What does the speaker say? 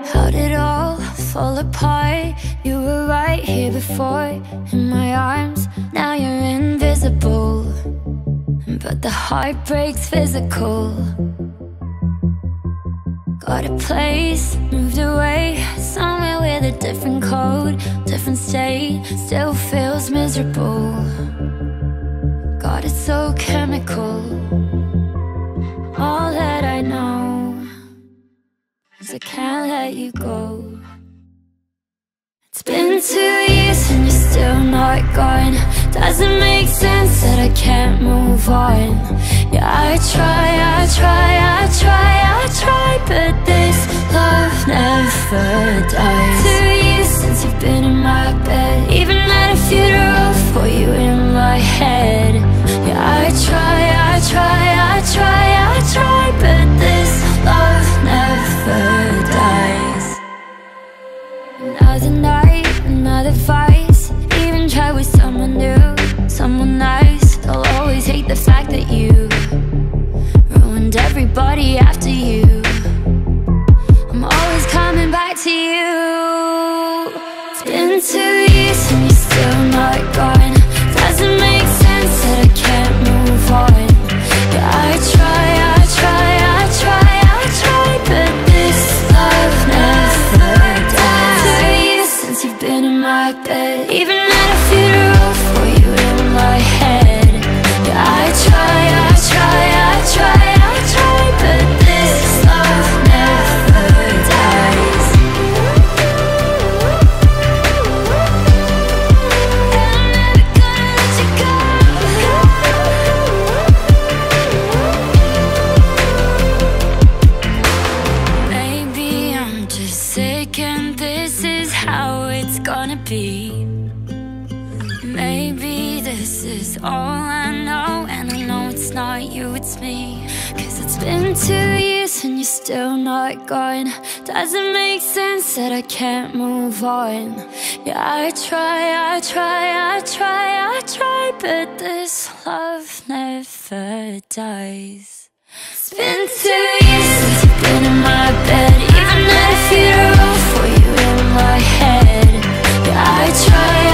How'd it all fall apart? You were right here before, in my arms. Now you're invisible, but the heartbreak's physical. Got a place, moved away, somewhere with a different code, different state, still feels miserable. God, it's so chemical. All that I know is I can't let you go. It's been 2 years and you're still not gone. Doesn't make sense that I can't move on. Yeah, I try, but this love never dies. 2 years since you've been in my bed, even at a funeral for you in my head. Yeah, I try, but this love never dies. Another night, another vice. Even try with someone new, someone nice. They'll always hate the fact that you ruined everybody after you. I'm always coming back to you. It's been 2 years and you're still not gone. Doesn't make sense that I can't move on. Yeah, I try, but this love never dies. 2 years since you've been in my bed, even at a funeral for you in my head. Yeah, I try, but this love never dies. And I'm never gonna let you go. Maybe I'm just sick and this is how it's gonna be. Maybe this is all I know, and I know it's not you, it's me. 'Cause it's been 2 years and you're still not gone. Doesn't make sense that I can't move on. Yeah, I try, but this love never dies. It's been 2 years since you've been in my bed, even at a funeral for you in my head. Yeah, I try,